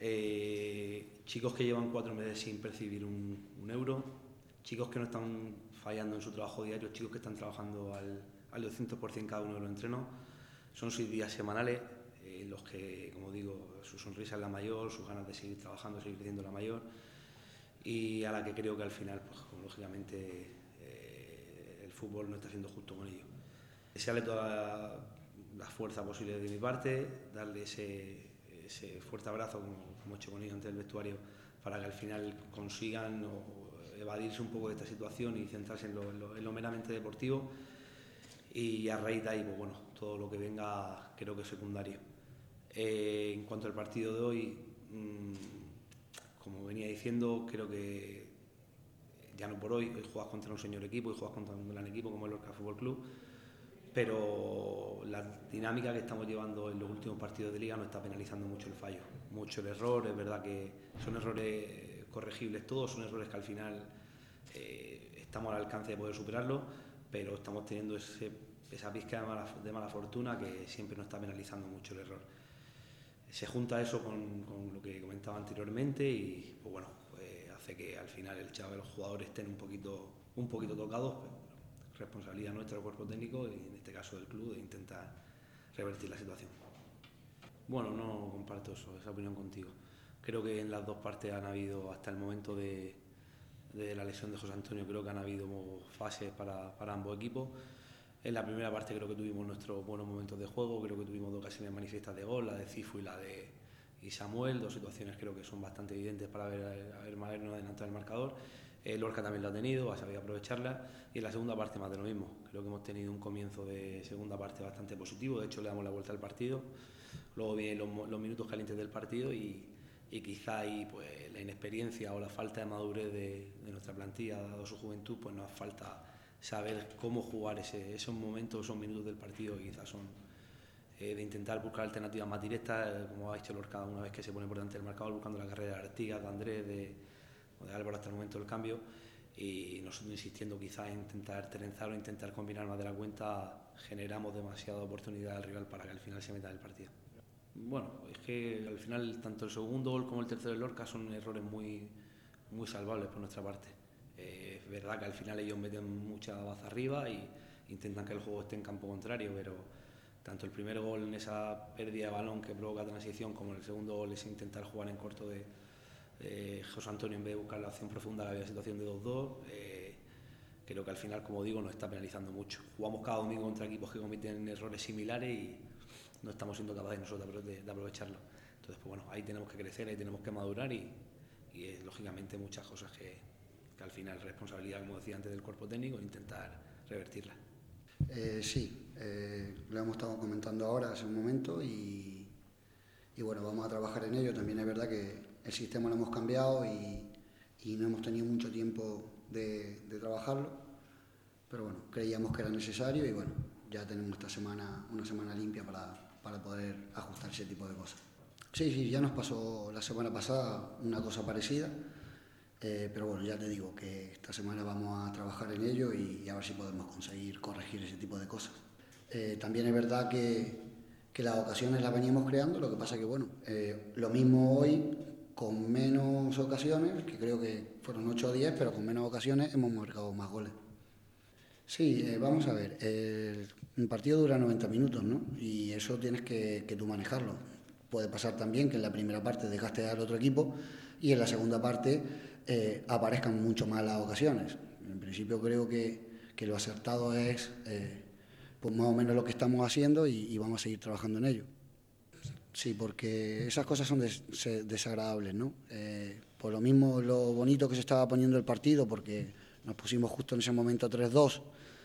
Chicos que llevan 4 meses sin percibir un euro, chicos que no están fallando en su trabajo diario, chicos que están trabajando al 200% cada uno de los entrenos. Son 6 días semanales en los que, como digo, su sonrisa es la mayor, sus ganas de seguir trabajando, seguir creciendo la mayor, y a la que creo que al final, pues lógicamente, el fútbol no está siendo justo con ellos. Desearle toda la fuerza posible de mi parte, darle ese fuerte abrazo como he hecho con ellos ante el vestuario, para que al final consigan evadirse un poco de esta situación y centrarse en lo meramente deportivo, y a raíz de ahí, pues bueno, todo lo que venga creo que es secundario. En cuanto al partido de hoy, como venía diciendo, creo que ya no por hoy juegas contra un señor equipo y juegas contra un gran equipo como el Lorca Fútbol Club, pero la dinámica que estamos llevando en los últimos partidos de Liga nos está penalizando mucho el fallo, mucho el error. Es verdad que son errores corregibles todos, son errores que al final estamos al alcance de poder superarlo, pero estamos teniendo esa pizca de mala fortuna que siempre nos está penalizando mucho el error. Se junta eso con lo que comentaba anteriormente y pues bueno, hace que al final los jugadores estén un poquito tocados, pero responsabilidad nuestra del cuerpo técnico y en este caso del club de intentar revertir la situación. Bueno, no comparto esa opinión contigo. Creo que en las dos partes han habido, hasta el momento de la lesión de José Antonio, creo que han habido fases para ambos equipos. En la primera parte creo que tuvimos nuestros buenos momentos de juego, creo que tuvimos 2 ocasiones manifiestas de gol, la de Cifu y la de Samuel, 2 situaciones creo que son bastante evidentes para habernos adelantado el marcador. Lorca también lo ha tenido, ha sabido aprovecharla, y en la segunda parte más de lo mismo. Creo que hemos tenido un comienzo de segunda parte bastante positivo, de hecho le damos la vuelta al partido, luego vienen los minutos calientes del partido y quizá ahí pues la inexperiencia o la falta de madurez de nuestra plantilla, dado su juventud, pues nos falta saber cómo jugar esos momentos, esos minutos del partido, que quizás son de intentar buscar alternativas más directas, como ha hecho Lorca una vez que se pone por delante del marcador, buscando la carrera de Artigas, de Andrés, de Álvaro hasta el momento del cambio, y nosotros insistiendo quizás en intentar trenzar o intentar combinar más de la cuenta, generamos demasiada oportunidad al rival para que al final se meta en el partido. Bueno, es que al final tanto el segundo gol como el tercero del Lorca son errores muy salvables por nuestra parte. Es verdad que al final ellos meten mucha baza arriba y intentan que el juego esté en campo contrario, pero tanto el primer gol en esa pérdida de balón que provoca transición, como el segundo gol es intentar jugar en corto de José Antonio en vez de buscar la acción profunda, que había situación de 2-2. Creo que al final, como digo, nos está penalizando mucho. Jugamos cada domingo contra equipos que cometen errores similares y no estamos siendo capaces nosotros de aprovecharlo. Entonces, pues bueno, ahí tenemos que crecer, ahí tenemos que madurar y lógicamente muchas cosas que al final es responsabilidad, como decía antes, del cuerpo técnico, intentar revertirla. Sí, lo hemos estado comentando ahora hace un momento y bueno, vamos a trabajar en ello. También es verdad que el sistema lo hemos cambiado y no hemos tenido mucho tiempo de trabajarlo, pero bueno, creíamos que era necesario y bueno, ya tenemos esta semana, una semana limpia para poder ajustar ese tipo de cosas. Sí, ya nos pasó la semana pasada una cosa parecida, pero bueno, ya te digo que esta semana vamos a trabajar en ello y a ver si podemos conseguir corregir ese tipo de cosas. También es verdad que las ocasiones las veníamos creando, lo que pasa que bueno, lo mismo hoy, con menos ocasiones, que creo que fueron 8 o 10, pero con menos ocasiones hemos marcado más goles. Sí, vamos a ver, un partido dura 90 minutos, ¿no? Y eso tienes que tú manejarlo. Puede pasar también que en la primera parte dejaste al otro equipo y en la segunda parte aparezcan mucho más las ocasiones. En principio creo que lo acertado es pues más o menos lo que estamos haciendo y vamos a seguir trabajando en ello. Sí, porque esas cosas son desagradables, ¿no? Por lo mismo, lo bonito que se estaba poniendo el partido, porque nos pusimos justo en ese momento 3-2,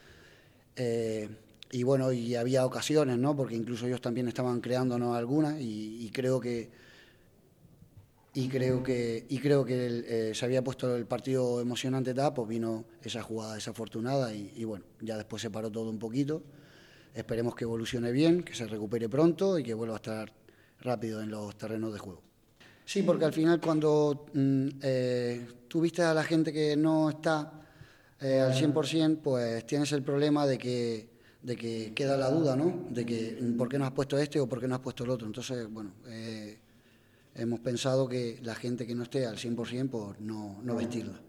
y bueno, y había ocasiones, ¿no? Porque incluso ellos también estaban creándonos algunas y creo que se había puesto el partido emocionante, pues vino esa jugada desafortunada y bueno, ya después se paró todo un poquito. Esperemos que evolucione bien, que se recupere pronto y que vuelva a estar rápido en los terrenos de juego. Sí, porque al final cuando tú vistes a la gente que no está al 100%, pues tienes el problema de que queda la duda, ¿no? De que ¿por qué no has puesto este o por qué no has puesto el otro? Entonces, bueno, hemos pensado que la gente que no esté al 100%, pues no vestirla.